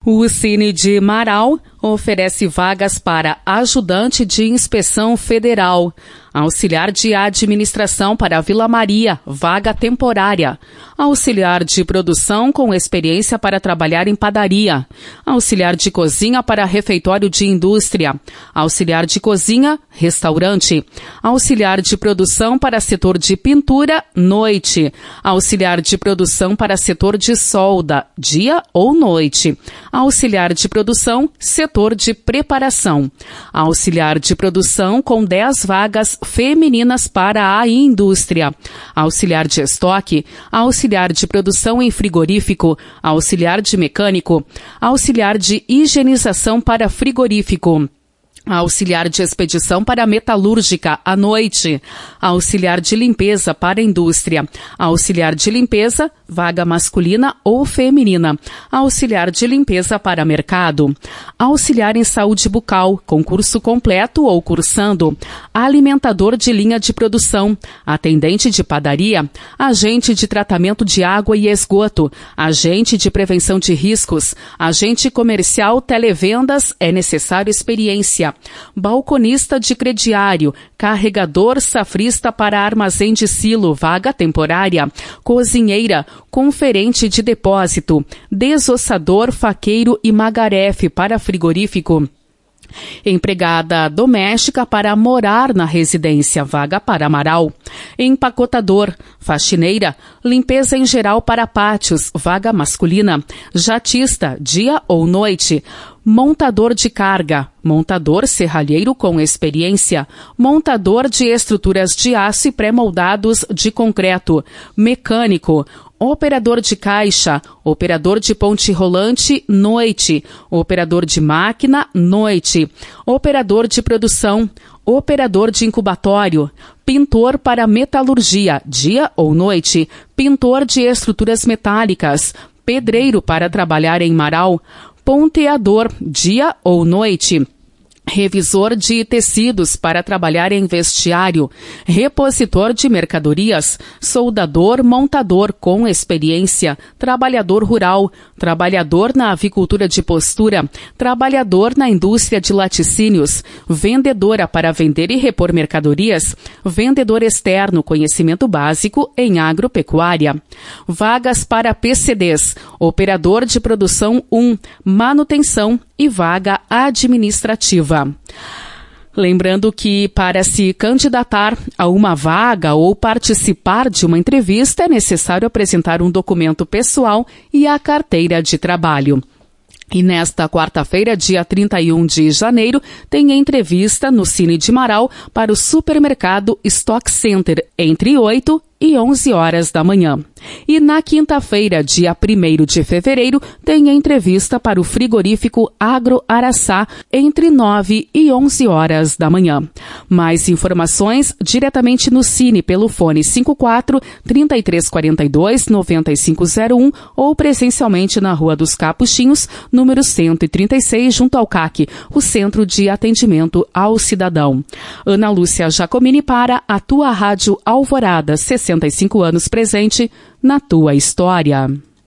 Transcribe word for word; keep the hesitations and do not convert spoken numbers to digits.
O Cine de Marau oferece vagas para ajudante de inspeção federal, auxiliar de administração para Vila Maria, vaga temporária, auxiliar de produção com experiência para trabalhar em padaria, auxiliar de cozinha para refeitório de indústria, auxiliar de cozinha, restaurante, auxiliar de produção para setor de pintura, noite, auxiliar de produção para setor de solda, dia ou noite, auxiliar de produção, setor de preparação, auxiliar de produção com dez vagas femininas para a indústria, auxiliar de estoque, auxiliar de produção em frigorífico, auxiliar de mecânico, auxiliar de higienização para frigorífico, auxiliar de expedição para metalúrgica à noite, auxiliar de limpeza para indústria, auxiliar de limpeza, vaga masculina ou feminina, auxiliar de limpeza para mercado, auxiliar em saúde bucal, concurso completo ou cursando, alimentador de linha de produção, atendente de padaria, agente de tratamento de água e esgoto, agente de prevenção de riscos, agente comercial televendas, é necessário experiência, balconista de crediário, carregador safrista para armazém de silo, vaga temporária, cozinheira, conferente de depósito, desossador, faqueiro e magarefe para frigorífico, empregada doméstica para morar na residência, vaga para Marau, empacotador, faxineira, limpeza em geral para pátios, vaga masculina, jatista, dia ou noite, montador de carga, montador serralheiro com experiência, montador de estruturas de aço e pré-moldados de concreto, mecânico, operador de caixa, operador de ponte rolante, noite, operador de máquina, noite, operador de produção, operador de incubatório, pintor para metalurgia, dia ou noite, pintor de estruturas metálicas, pedreiro para trabalhar em Marau, ponteador, dia ou noite, revisor de tecidos para trabalhar em vestiário, repositor de mercadorias, soldador, montador com experiência, trabalhador rural, trabalhador na avicultura de postura, trabalhador na indústria de laticínios, vendedora para vender e repor mercadorias, vendedor externo, conhecimento básico em agropecuária. Vagas para P C Ds, operador de produção um, manutenção e vaga administrativa. Lembrando que para se candidatar a uma vaga ou participar de uma entrevista é necessário apresentar um documento pessoal e a carteira de trabalho. E nesta quarta-feira, dia trinta e um de janeiro, tem entrevista no Cine de Marau para o supermercado Stock Center entre oito e onze horas da manhã. E na quinta-feira, dia primeiro de fevereiro, tem entrevista para o frigorífico Agro Araçá entre nove e onze horas da manhã. Mais informações diretamente no Cine pelo fone cinco quatro, trinta e três quarenta e dois, noventa e cinco zero um ou presencialmente na Rua dos Capuchinhos, número cento e trinta e seis, junto ao C A C, o Centro de Atendimento ao Cidadão. Ana Lúcia Jacomini para a tua Rádio Alvorada, sessenta e cinco anos presente na tua história.